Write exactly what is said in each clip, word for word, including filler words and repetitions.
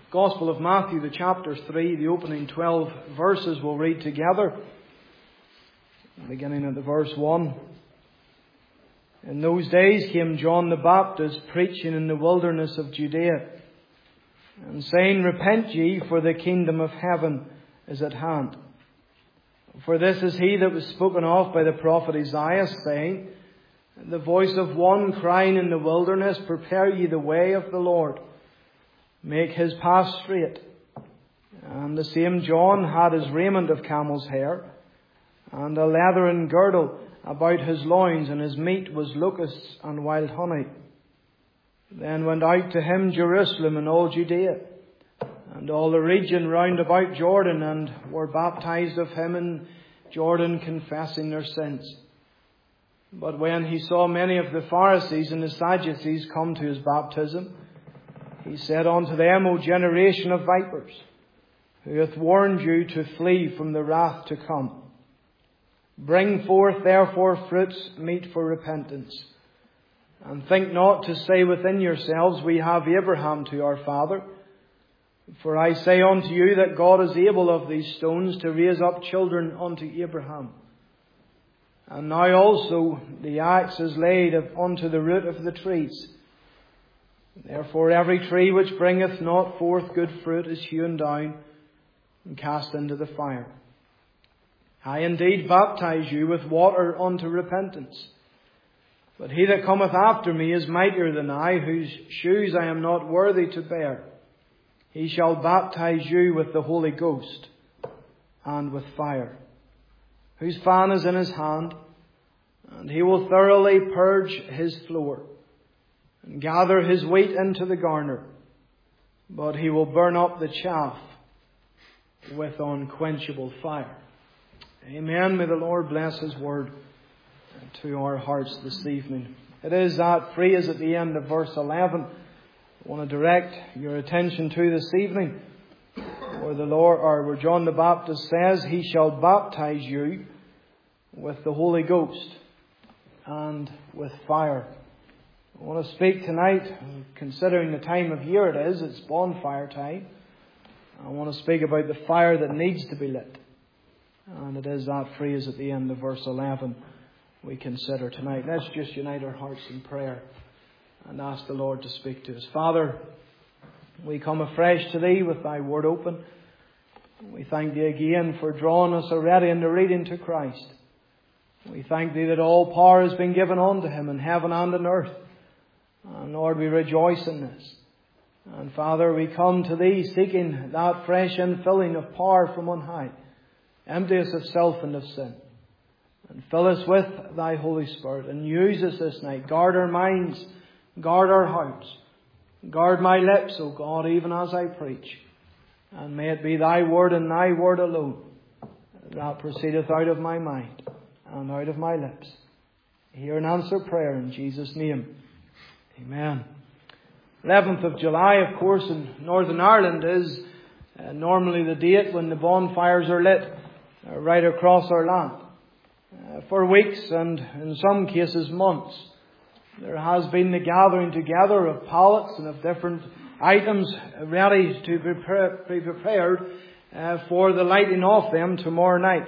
Gospel of Matthew, the chapter three, the opening twelve verses we'll read together. Beginning at the verse one. In those days came John the Baptist preaching in the wilderness of Judea, and saying, Repent ye, for the kingdom of heaven is at hand. For this is he that was spoken of by the prophet Isaiah, saying, The voice of one crying in the wilderness, Prepare ye the way of the Lord, make his path straight. And the same John had his raiment of camel's hair, and a leathern girdle about his loins, and his meat was locusts and wild honey. Then went out to him Jerusalem and all Judea, and all the region round about Jordan, and were baptized of him in Jordan, confessing their sins. But when he saw many of the Pharisees and the Sadducees come to his baptism, he said unto them, O generation of vipers, who hath warned you to flee from the wrath to come? Bring forth therefore fruits meet for repentance. And think not to say within yourselves, We have Abraham to our father. For I say unto you that God is able of these stones to raise up children unto Abraham. And now also the axe is laid unto the root of the trees. Therefore every tree which bringeth not forth good fruit is hewn down and cast into the fire. I indeed baptize you with water unto repentance. But he that cometh after me is mightier than I, whose shoes I am not worthy to bear. He shall baptize you with the Holy Ghost and with fire, whose fan is in his hand, and he will thoroughly purge his floor, and gather his wheat into the garner, but he will burn up the chaff with unquenchable fire. Amen. May the Lord bless His word to our hearts this evening. It is that phrase at the end of verse eleven I want to direct your attention to this evening, where the Lord, or where John the Baptist says, He shall baptize you with the Holy Ghost and with fire. I want to speak tonight, considering the time of year it is, it's bonfire time. I want to speak about the fire that needs to be lit. And it is that phrase at the end of verse eleven we consider tonight. Let's just unite our hearts in prayer and ask the Lord to speak to us. Father, we come afresh to Thee with Thy word open. We thank Thee again for drawing us already in the reading to Christ. We thank Thee that all power has been given unto Him in heaven and on earth. And Lord, we rejoice in this. And Father, we come to Thee seeking that fresh infilling of power from on high. Empty us of self and of sin. And fill us with Thy Holy Spirit. And use us this night. Guard our minds. Guard our hearts. Guard my lips, O God, even as I preach. And may it be Thy word and Thy word alone that proceedeth out of my mind and out of my lips. Hear and answer prayer in Jesus' name. Amen. eleventh of July, of course, in Northern Ireland is uh, normally the date when the bonfires are lit uh, right across our land. Uh, for weeks and in some cases months, there has been the gathering together of pallets and of different items ready to be prepared uh, for the lighting of them tomorrow night.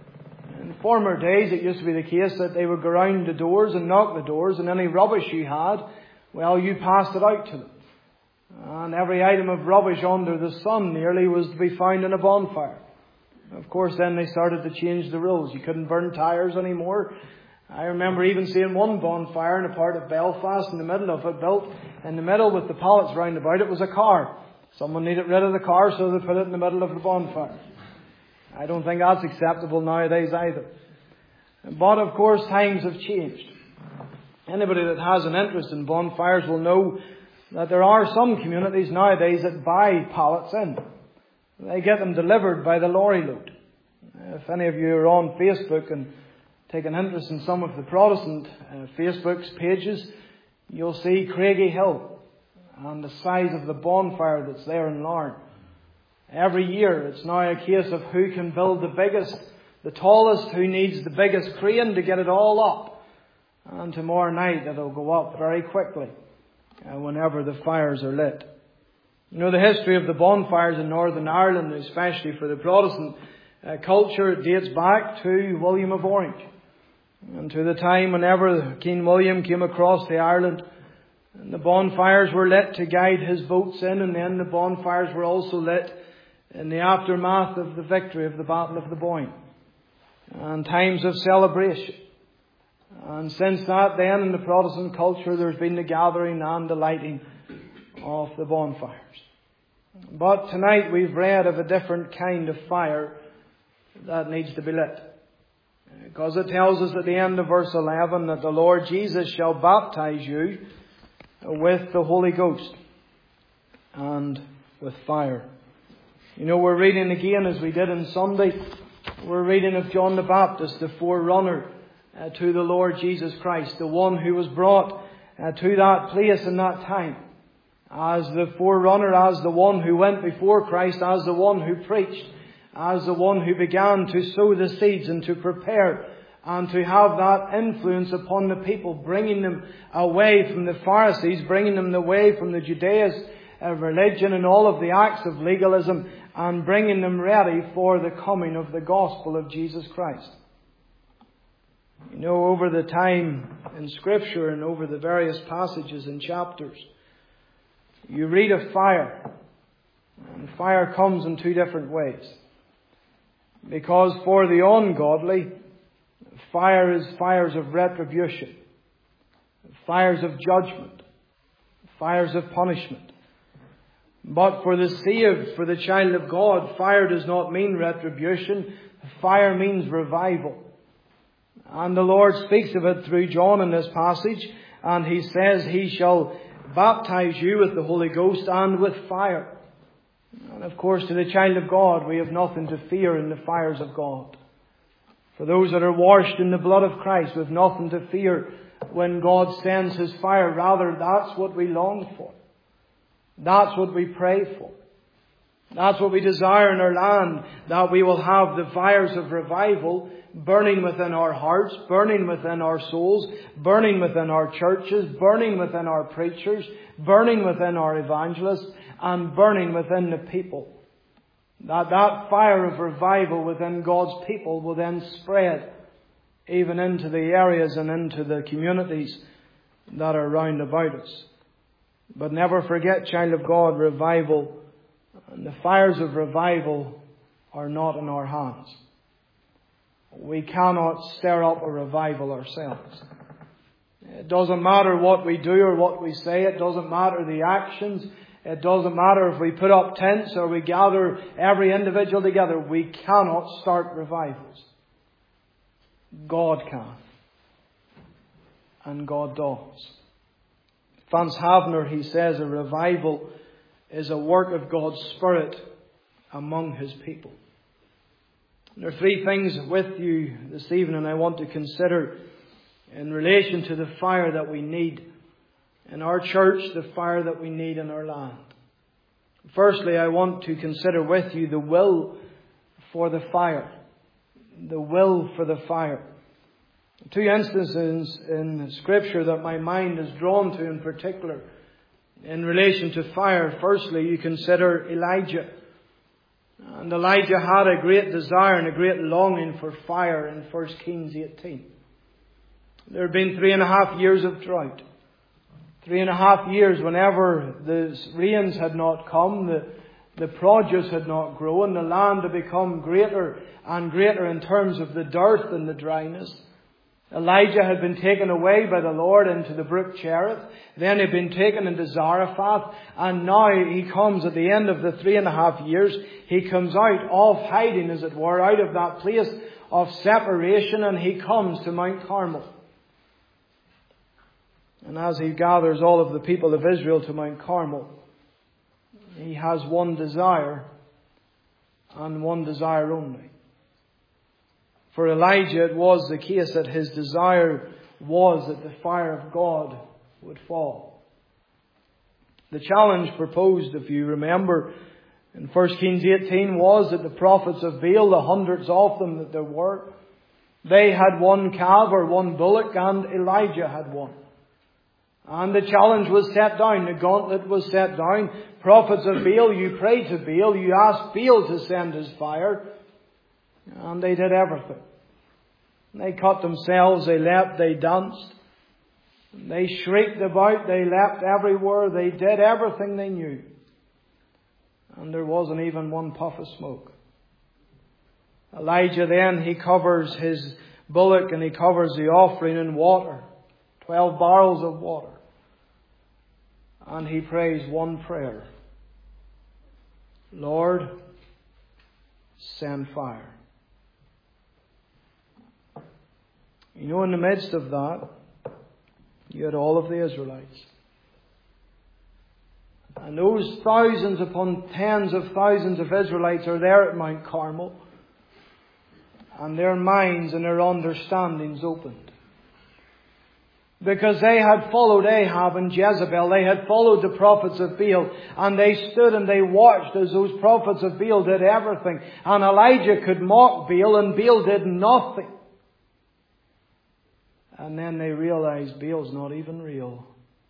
In former days, it used to be the case that they would go round the doors and knock the doors, and any rubbish you had, well, you passed it out to them. And every item of rubbish under the sun nearly was to be found in a bonfire. Of course, then they started to change the rules. You couldn't burn tyres anymore. I remember even seeing one bonfire in a part of Belfast, in the middle of it, built in the middle with the pallets round about it, was a car. Someone needed rid of the car, so they put it in the middle of the bonfire. I don't think that's acceptable nowadays either. But of course, times have changed. Anybody that has an interest in bonfires will know that there are some communities nowadays that buy pallets in. They get them delivered by the lorry load. If any of you are on Facebook and take an interest in some of the Protestant uh, Facebook pages, you'll see Craigie Hill and the size of the bonfire that's there in Larne. Every year it's now a case of who can build the biggest, the tallest, who needs the biggest crane to get it all up. And tomorrow night it'll go up very quickly uh, whenever the fires are lit. You know, the history of the bonfires in Northern Ireland, especially for the Protestant uh, culture, dates back to William of Orange. And to the time whenever King William came across the Ireland, and the bonfires were lit to guide his boats in, and then the bonfires were also lit in the aftermath of the victory of the Battle of the Boyne, and times of celebration. And since that then in the Protestant culture there's been the gathering and the lighting of the bonfires. But tonight we've read of a different kind of fire that needs to be lit. Because it tells us at the end of verse eleven that the Lord Jesus shall baptize you with the Holy Ghost and with fire. You know, we're reading again, as we did on Sunday, we're reading of John the Baptist, the forerunner uh, to the Lord Jesus Christ, the one who was brought uh, to that place in that time, as the forerunner, as the one who went before Christ, as the one who preached, as the one who began to sow the seeds and to prepare and to have that influence upon the people, bringing them away from the Pharisees, bringing them away from the Judaism of religion and all of the acts of legalism, and bringing them ready for the coming of the gospel of Jesus Christ. You know, over the time in Scripture and over the various passages and chapters, you read of fire, and fire comes in two different ways. Because for the ungodly, fire is fires of retribution, fires of judgment, fires of punishment. But for the saved, for the child of God, fire does not mean retribution. Fire means revival. And the Lord speaks of it through John in this passage, and He says He shall baptize you with the Holy Ghost and with fire. And of course, to the child of God, we have nothing to fear in the fires of God. For those that are washed in the blood of Christ, we have nothing to fear when God sends His fire. Rather, that's what we long for. That's what we pray for. That's what we desire in our land, that we will have the fires of revival burning within our hearts, burning within our souls, burning within our churches, burning within our preachers, burning within our evangelists, and burning within the people. That that fire of revival within God's people will then spread even into the areas and into the communities that are round about us. But never forget, child of God, revival and the fires of revival are not in our hands. We cannot stir up a revival ourselves. It doesn't matter what we do or what we say. It doesn't matter the actions. It doesn't matter if we put up tents or we gather every individual together. We cannot start revivals. God can. And God does. Vance Havner, he says, a revival is a work of God's Spirit among His people. There are three things with you this evening I want to consider in relation to the fire that we need in our church, the fire that we need in our land. Firstly, I want to consider with you the will for the fire. The will for the fire. Two instances in Scripture that my mind is drawn to in particular in relation to fire. Firstly, you consider Elijah. And Elijah had a great desire and a great longing for fire in First Kings eighteen. There had been three and a half years of drought. Three and a half years whenever the rains had not come, the, the produce had not grown, the land had become greater and greater in terms of the dearth and the dryness. Elijah had been taken away by the Lord into the brook Cherith. Then he had been taken into Zarephath. And now he comes at the end of the three and a half years. He comes out of hiding, as it were, out of that place of separation, and he comes to Mount Carmel. And as he gathers all of the people of Israel to Mount Carmel, he has one desire, and one desire only. For Elijah, it was the case that his desire was that the fire of God would fall. The challenge proposed, if you remember, in First Kings eighteen was that the prophets of Baal, the hundreds of them that there were, they had one calf or one bullock, and Elijah had one. And the challenge was set down. The gauntlet was set down. Prophets of Baal, you prayed to Baal. You asked Baal to send his fire. And they did everything. They cut themselves. They leapt. They danced. They shrieked about. They leapt everywhere. They did everything they knew. And there wasn't even one puff of smoke. Elijah then, he covers his bullock and he covers the offering in water. Twelve barrels of water. And he prays one prayer. Lord, send fire. You know, in the midst of that, you had all of the Israelites. And those thousands upon tens of thousands of Israelites are there at Mount Carmel. And their minds and their understandings opened. Because they had followed Ahab and Jezebel. They had followed the prophets of Baal. And they stood and they watched as those prophets of Baal did everything. And Elijah could mock Baal and Baal did nothing. And then they realized Baal's not even real.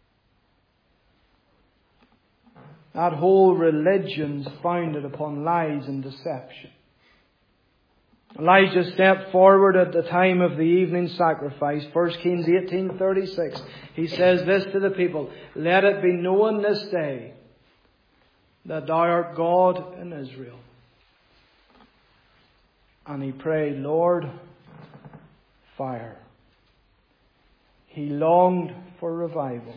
That whole religion's founded upon lies and deception. Elijah stepped forward at the time of the evening sacrifice. First Kings eighteen thirty-six. He says this to the people. Let it be known this day that thou art God in Israel. And he prayed, Lord, fire. He longed for revival.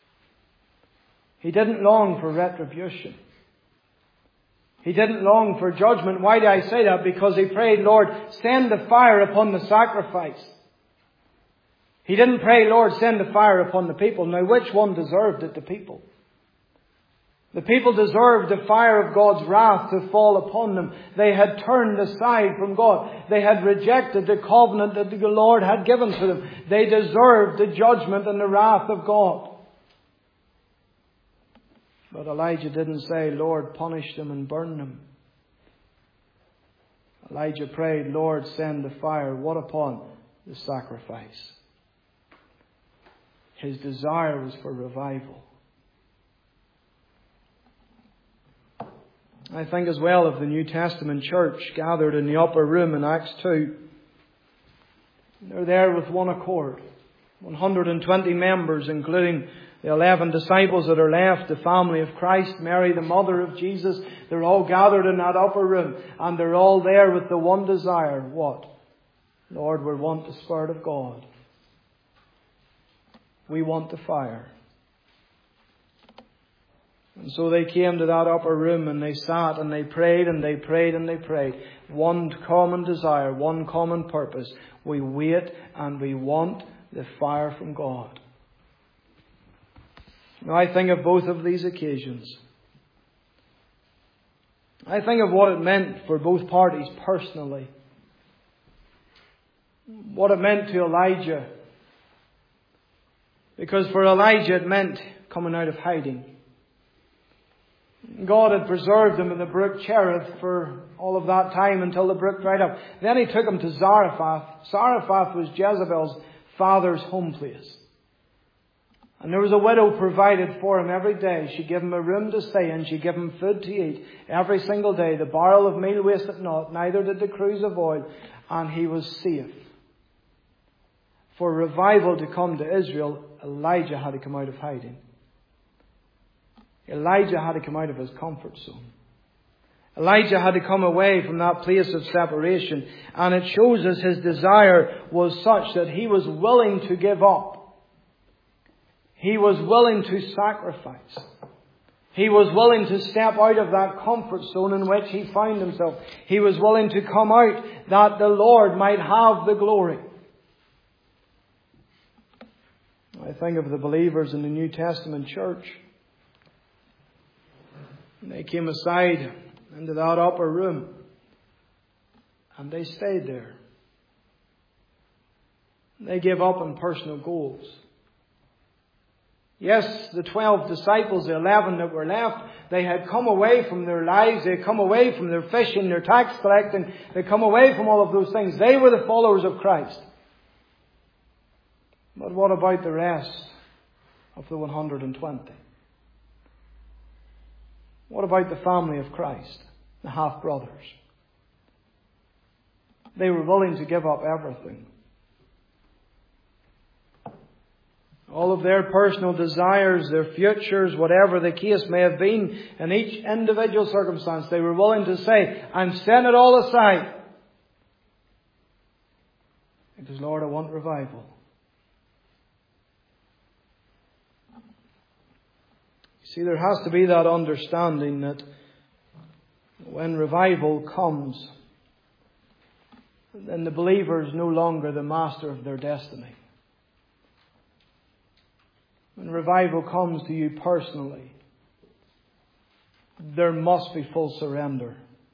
He didn't long for retribution. He didn't long for judgment. Why do I say that? Because he prayed, Lord, send the fire upon the sacrifice. He didn't pray, Lord, send the fire upon the people. Now, which one deserved it? The people. The people deserved the fire of God's wrath to fall upon them. They had turned aside from God. They had rejected the covenant that the Lord had given to them. They deserved the judgment and the wrath of God. But Elijah didn't say, Lord, punish them and burn them. Elijah prayed, Lord, send the fire. What upon? The sacrifice. His desire was for revival. I think as well of the New Testament church gathered in the upper room in Acts two. They're there with one accord. one hundred twenty members, including the eleven disciples that are left, the family of Christ, Mary, the mother of Jesus. They're all gathered in that upper room. And they're all there with the one desire. What? Lord, we want the Spirit of God. We want the fire. And so they came to that upper room and they sat and they prayed and they prayed and they prayed. One common desire, one common purpose. We wait and we want the fire from God. Now I think of both of these occasions. I think of what it meant for both parties personally. What it meant to Elijah. Because for Elijah it meant coming out of hiding. God had preserved him in the brook Cherith for all of that time until the brook dried up. Then he took him to Zarephath. Zarephath was Jezebel's father's home place. And there was a widow provided for him every day. She gave him a room to stay in. She gave him food to eat every single day. The barrel of meal wasted not, neither did the cruse of oil. And he was safe. For revival to come to Israel, Elijah had to come out of hiding. Elijah had to come out of his comfort zone. Elijah had to come away from that place of separation. And it shows us his desire was such that he was willing to give up. He was willing to sacrifice. He was willing to step out of that comfort zone in which he found himself. He was willing to come out that the Lord might have the glory. I think of the believers in the New Testament church. They came aside into that upper room and they stayed there. They gave up on personal goals. Yes, the twelve disciples, the eleven that were left, they had come away from their lives. They had come away from their fishing, their tax collecting. They had come away from all of those things. They were the followers of Christ. But what about the rest of the one hundred twenty? What about the family of Christ, the half-brothers? They were willing to give up everything. All of their personal desires, their futures, whatever the case may have been, in each individual circumstance, they were willing to say, I'm setting it all aside. Because, Lord, I want revival. You see, there has to be that understanding that when revival comes, then the believer is no longer the master of their destiny. When revival comes to you personally, there must be full surrender.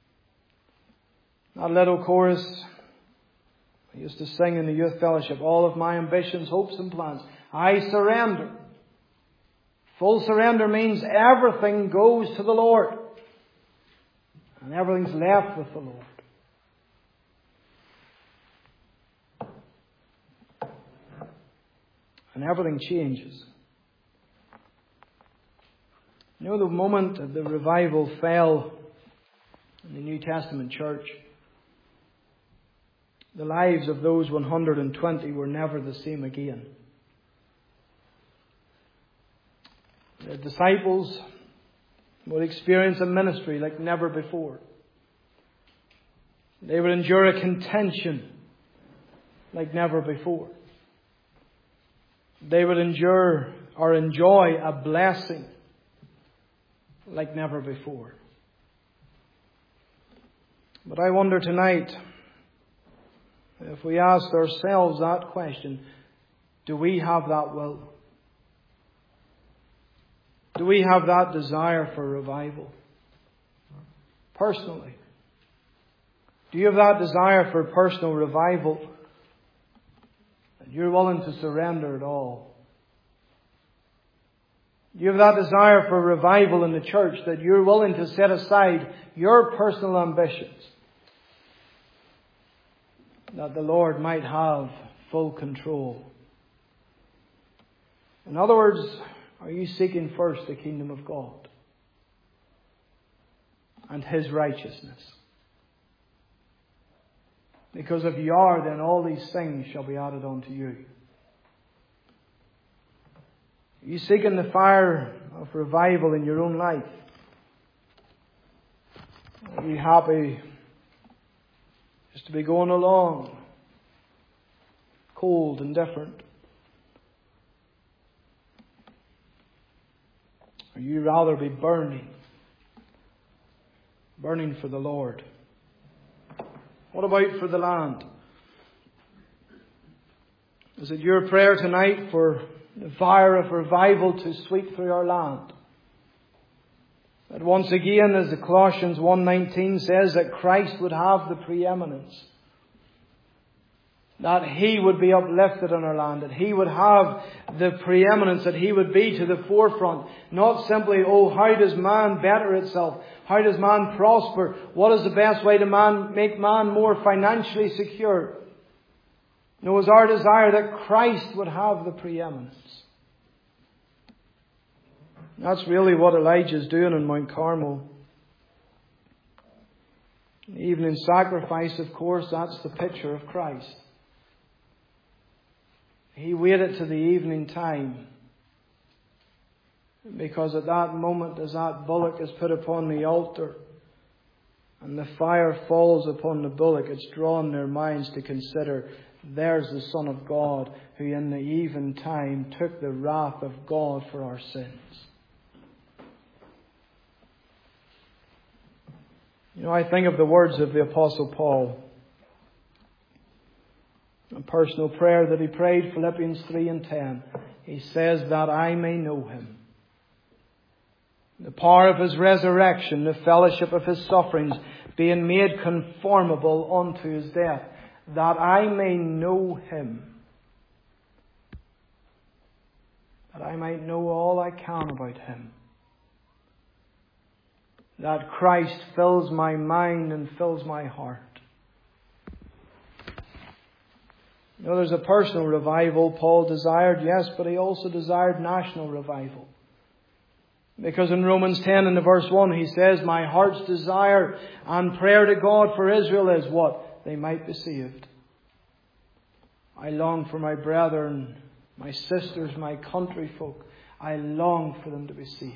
That little chorus I used to sing in the youth fellowship, all of my ambitions, hopes and plans, I surrender. Full surrender means everything goes to the Lord. And everything's left with the Lord. And everything changes. You know, the moment that the revival fell in the New Testament church, the lives of those one hundred twenty were never the same again. The disciples would experience a ministry like never before. They would endure a contention like never before. They would endure or enjoy a blessing like never before. But I wonder tonight, if we ask ourselves that question, do we have that will? Do we have that desire for revival? Personally. Do you have that desire for personal revival? And you're willing to surrender it all? Do you have that desire for revival in the church, that you're willing to set aside your personal ambitions, that the Lord might have full control? In other words, are you seeking first the kingdom of God and His righteousness? Because if you are, then all these things shall be added unto you. Are you seeking the fire of revival in your own life? Are you happy just to be going along, cold, indifferent? Or you rather be burning, burning for the Lord? What about for the land? Is it your prayer tonight for the fire of revival to sweep through our land? That once again, as the Colossians one nineteen says, that Christ would have the preeminence. That He would be uplifted in our land. That He would have the preeminence. That He would be to the forefront. Not simply, oh, how does man better itself? How does man prosper? What is the best way to man, make man more financially secure? No, it's our desire that Christ would have the preeminence. That's really what Elijah is doing in Mount Carmel. The evening sacrifice, of course, that's the picture of Christ. He waited to the evening time, because at that moment, as that bullock is put upon the altar and the fire falls upon the bullock, it's drawn their minds to consider, there's the Son of God who in the even time took the wrath of God for our sins. You know, I think of the words of the Apostle Paul. A personal prayer that he prayed, Philippians three and ten. He says, that I may know Him, the power of His resurrection, the fellowship of His sufferings, being made conformable unto His death, that I may know Him, that I might know all I can about Him, that Christ fills my mind and fills my heart. You know, there's a personal revival Paul desired, yes, but he also desired national revival. Because in Romans ten and the verse one he says, my heart's desire and prayer to God for Israel is what? They might be saved. I long for my brethren, my sisters, my country folk. I long for them to be saved.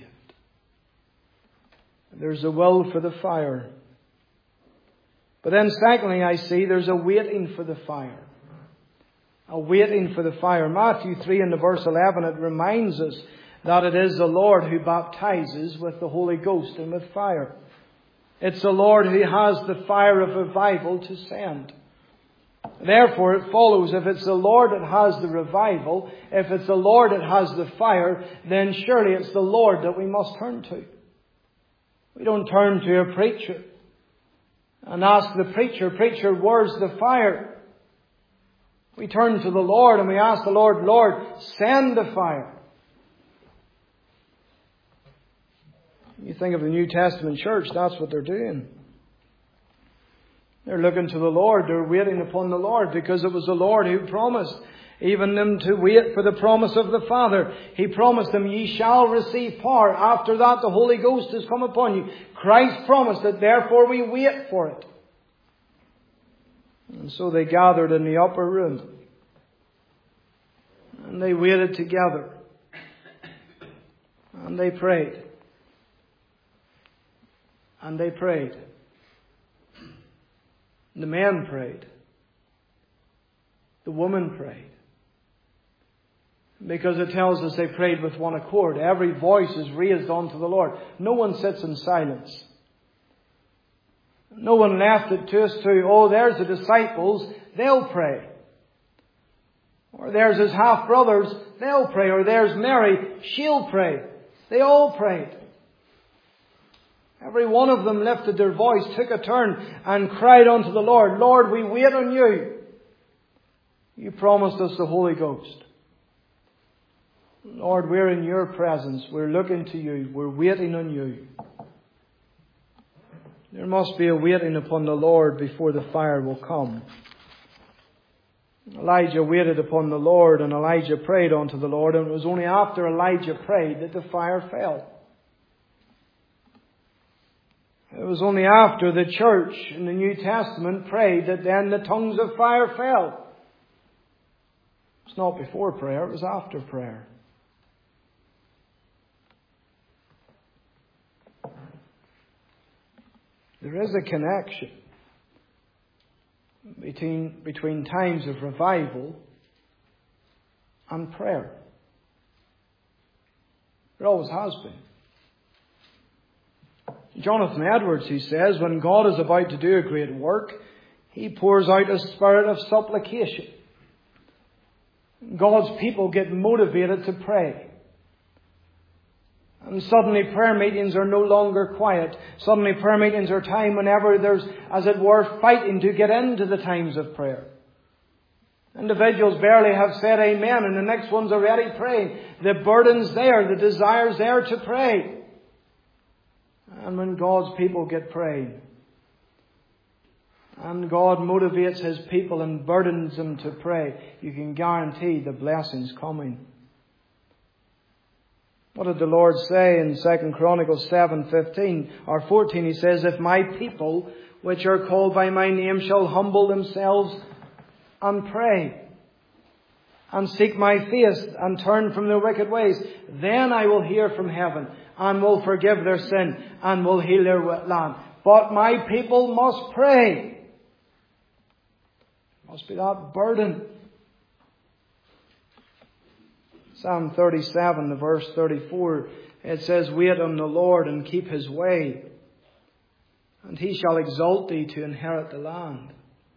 There's a will for the fire. But then secondly, I see there's a waiting for the fire. A waiting for the fire. Matthew three and the verse eleven, it reminds us that it is the Lord who baptizes with the Holy Ghost and with fire. It's the Lord who has the fire of revival to send. Therefore, it follows, if it's the Lord that has the revival, if it's the Lord that has the fire, then surely it's the Lord that we must turn to. We don't turn to a preacher and ask the preacher, preacher, where's the fire? We turn to the Lord and we ask the Lord, Lord, send the fire. You think of the New Testament church, that's what they're doing. They're looking to the Lord. They're waiting upon the Lord because it was the Lord who promised even them to wait for the promise of the Father. He promised them, ye shall receive power. After that, the Holy Ghost has come upon you. Christ promised it. Therefore, we wait for it. And so they gathered in the upper room. And they waited together. And they prayed. And they prayed. The men prayed. The women prayed. Because it tells us they prayed with one accord. Every voice is raised unto the Lord. No one sits in silence. No one left it to us to, oh, there's the disciples, they'll pray. Or there's his half-brothers, they'll pray. Or there's Mary, she'll pray. They all prayed. Every one of them lifted their voice, took a turn, and cried unto the Lord, Lord, we wait on you. You promised us the Holy Ghost. Lord, we're in your presence. We're looking to you. We're waiting on you. There must be a waiting upon the Lord before the fire will come. Elijah waited upon the Lord, and Elijah prayed unto the Lord, and it was only after Elijah prayed that the fire fell. It was only after the church in the New Testament prayed that then the tongues of fire fell. It's not before prayer, it was after prayer. There is a connection between, between times of revival and prayer. There always has been. Jonathan Edwards, he says, when God is about to do a great work, He pours out a spirit of supplication. God's people get motivated to pray. And suddenly prayer meetings are no longer quiet. Suddenly prayer meetings are time whenever there's, as it were, fighting to get into the times of prayer. Individuals barely have said amen and the next one's already praying. The burden's there, the desire's there to pray. And when God's people get praying, and God motivates His people and burdens them to pray, you can guarantee the blessing's coming. What did the Lord say in Second Chronicles seven fifteen or fourteen? He says, if my people, which are called by my name, shall humble themselves and pray, and seek my face, and turn from their wicked ways, then I will hear from heaven, and will forgive their sin, and will heal their land. But my people must pray. Must be that burden. Psalm thirty-seven, the verse thirty-four, it says, wait on the Lord and keep His way, and He shall exalt thee to inherit the land.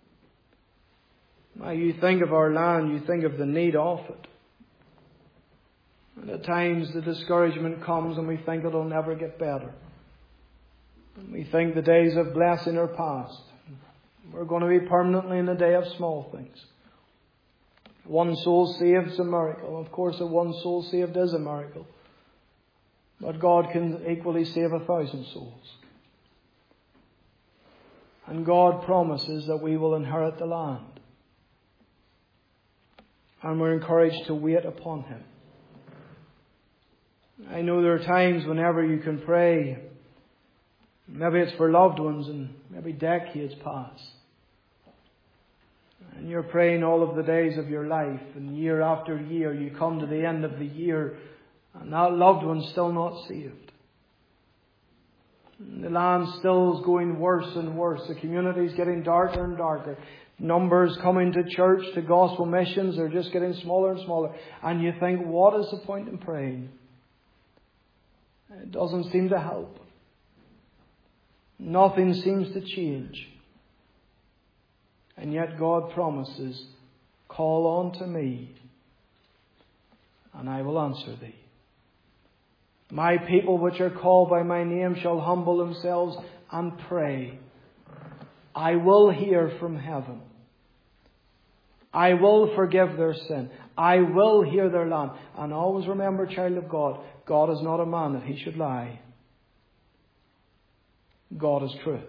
Now you think of our land, you think of the need of it. And at times the discouragement comes and we think it'll never get better. And we think the days of blessing are past. We're going to be permanently in the day of small things. One soul saved is a miracle. Of course, a one soul saved is a miracle. But God can equally save a thousand souls. And God promises that we will inherit the land. And we're encouraged to wait upon Him. I know there are times whenever you can pray, maybe it's for loved ones and maybe decades pass. And you're praying all of the days of your life, and year after year you come to the end of the year and that loved one's still not saved. The land still is going worse and worse. The community is getting darker and darker. Numbers coming to church, to gospel missions, are just getting smaller and smaller. And you think, what is the point in praying? It doesn't seem to help. Nothing seems to change. And yet God promises, call on to me, and I will answer thee. My people which are called by my name shall humble themselves and pray. I will hear from heaven. I will forgive their sin. I will hear their land. And always remember, child of God, God is not a man that He should lie. God is truth.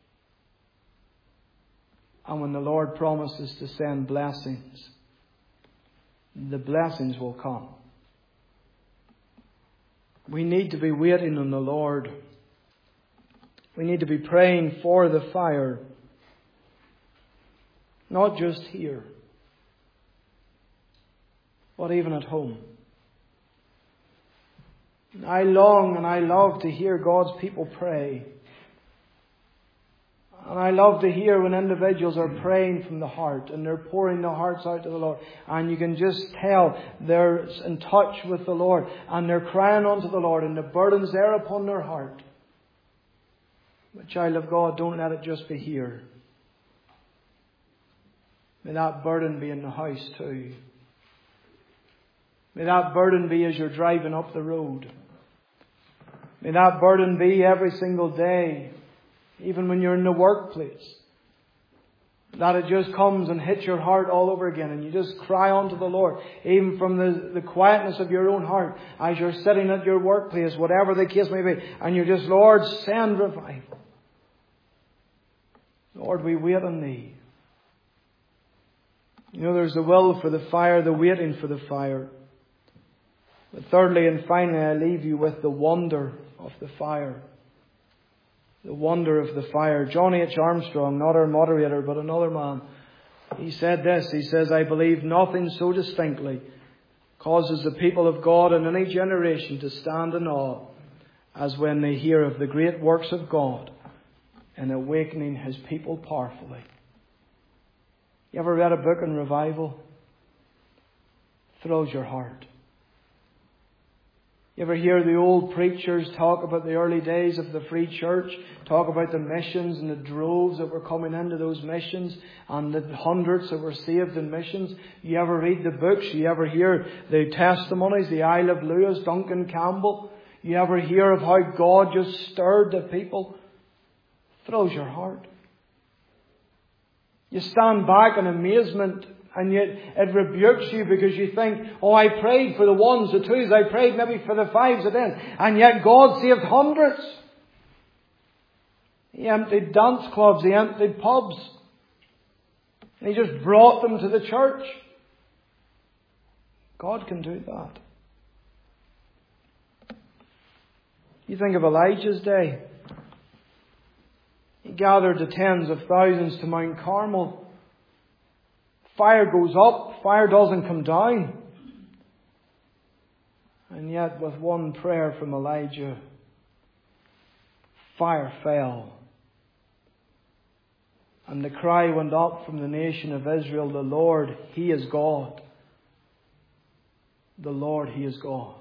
And when the Lord promises to send blessings, the blessings will come. We need to be waiting on the Lord. We need to be praying for the fire. Not just here, but even at home. I long and I love to hear God's people pray. And I love to hear when individuals are praying from the heart and they're pouring their hearts out to the Lord. And you can just tell they're in touch with the Lord. And they're crying unto the Lord and the burden's there upon their heart. But child of God, don't let it just be here. May that burden be in the house too. May that burden be as you're driving up the road. May that burden be every single day. Even when you're in the workplace. That it just comes and hits your heart all over again. And you just cry unto the Lord. Even from the, the quietness of your own heart. As you're sitting at your workplace. Whatever the case may be. And you're just, Lord, send revival. Lord, we wait on Thee. You know, there's the will for the fire. The waiting for the fire. But thirdly and finally, I leave you with the wonder of the fire. The wonder of the fire. John H. Armstrong, not our moderator, but another man, he said this. He says, I believe nothing so distinctly causes the people of God in any generation to stand in awe as when they hear of the great works of God in awakening His people powerfully. You ever read a book on revival? Thrills your heart. You ever hear the old preachers talk about the early days of the free church? Talk about the missions and the droves that were coming into those missions and the hundreds that were saved in missions. You ever read the books? You ever hear the testimonies? The Isle of Lewis, Duncan Campbell? You ever hear of how God just stirred the people? Thrills your heart. You stand back in amazement. And yet it rebukes you because you think, oh, I prayed for the ones, the twos, I prayed maybe for the fives, the tens. And yet God saved hundreds. He emptied dance clubs, He emptied pubs. And He just brought them to the church. God can do that. You think of Elijah's day. He gathered the tens of thousands to Mount Carmel. Fire goes up, fire doesn't come down. And yet with one prayer from Elijah, fire fell. And the cry went up from the nation of Israel, the Lord, He is God. The Lord, He is God.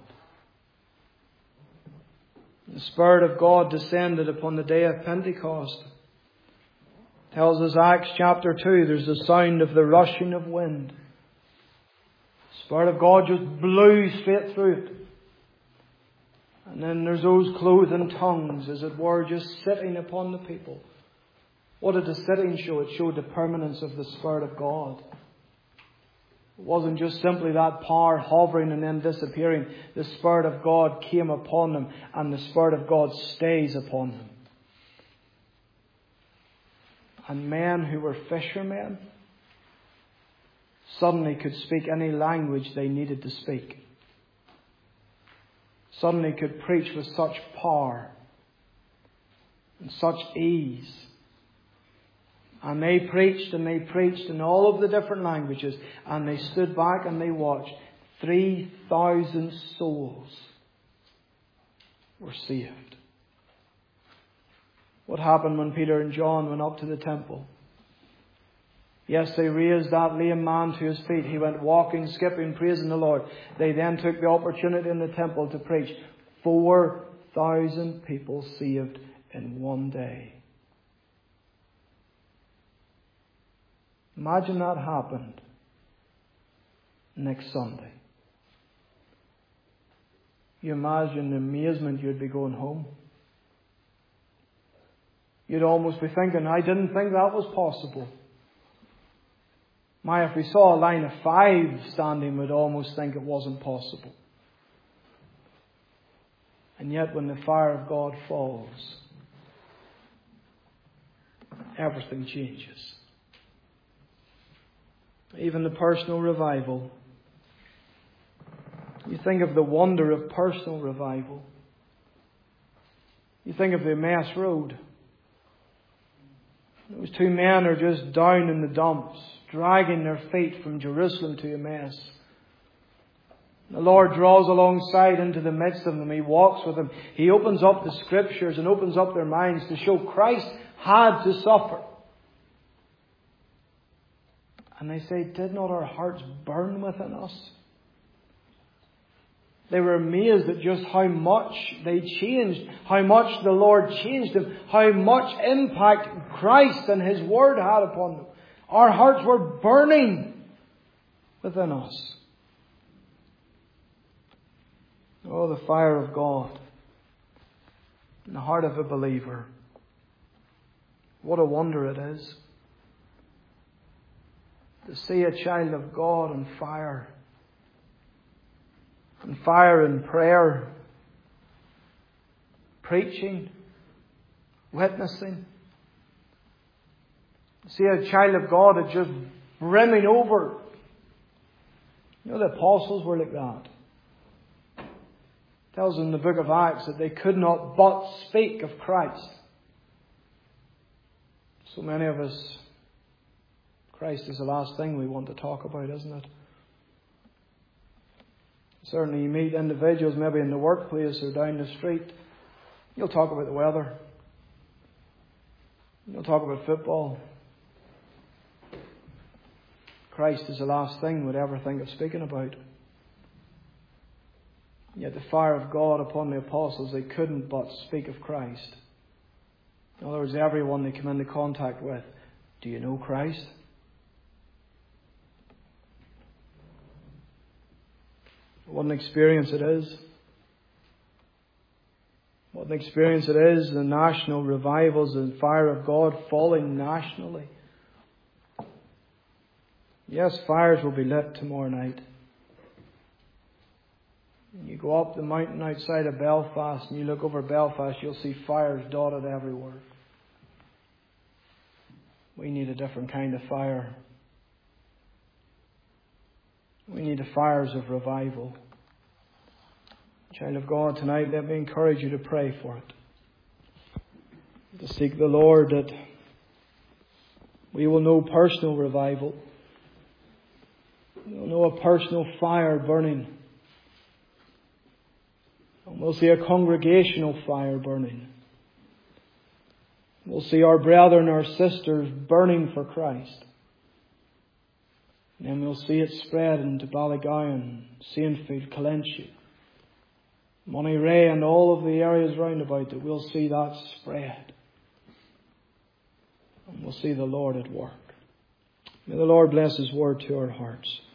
The Spirit of God descended upon the day of Pentecost. Tells us Acts chapter two, there's the sound of the rushing of wind. The Spirit of God just blew straight through it. And then there's those clothing tongues, as it were, just sitting upon the people. What did the sitting show? It showed the permanence of the Spirit of God. It wasn't just simply that power hovering and then disappearing. The Spirit of God came upon them, and the Spirit of God stays upon them. And men who were fishermen suddenly could speak any language they needed to speak. Suddenly could preach with such power and such ease. And they preached and they preached in all of the different languages, and they stood back and they watched. Three thousand souls were saved. What happened when Peter and John went up to the temple? Yes, they raised that lame man to his feet. He went walking, skipping, praising the Lord. They then took the opportunity in the temple to preach. Four thousand people saved in one day. Imagine that happened next Sunday. You imagine the amazement you'd be going home. You'd almost be thinking, I didn't think that was possible. My, if we saw a line of five standing, we'd almost think it wasn't possible. And yet when the fire of God falls, everything changes. Even the personal revival. You think of the wonder of personal revival. You think of the Emmaus Road. Those two men are just down in the dumps, dragging their feet from Jerusalem to Emmaus. The Lord draws alongside into the midst of them. He walks with them. He opens up the Scriptures and opens up their minds to show Christ had to suffer. And they say, did not our hearts burn within us? They were amazed at just how much they changed, how much the Lord changed them, how much impact Christ and His Word had upon them. Our hearts were burning within us. Oh, the fire of God in the heart of a believer. What a wonder it is to see a child of God on fire. On fire in prayer, preaching, witnessing. See a child of God that's just brimming over. You know, the apostles were like that. It tells us in the book of Acts that they could not but speak of Christ. So many of us, Christ is the last thing we want to talk about, isn't it? Certainly you meet individuals maybe in the workplace or down the street. You'll talk about the weather. You'll talk about football. Christ is the last thing we'd ever think of speaking about. Yet the fire of God upon the apostles, they couldn't but speak of Christ. In other words, everyone they come into contact with, do you know Christ? What an experience it is. What an experience it is, the national revivals and fire of God falling nationally. Yes, fires will be lit tomorrow night. You go up the mountain outside of Belfast and you look over Belfast, you'll see fires dotted everywhere. We need a different kind of fire. We need the fires of revival. Child of God, tonight let me encourage you to pray for it. To seek the Lord that we will know personal revival. We'll know a personal fire burning. And we'll see a congregational fire burning. We'll see our brethren, our sisters burning for Christ. And then we'll see it spread into Ballygowan, Saintfield, Colenshi, Monterey and all of the areas round about it. We'll see that spread. And we'll see the Lord at work. May the Lord bless His word to our hearts.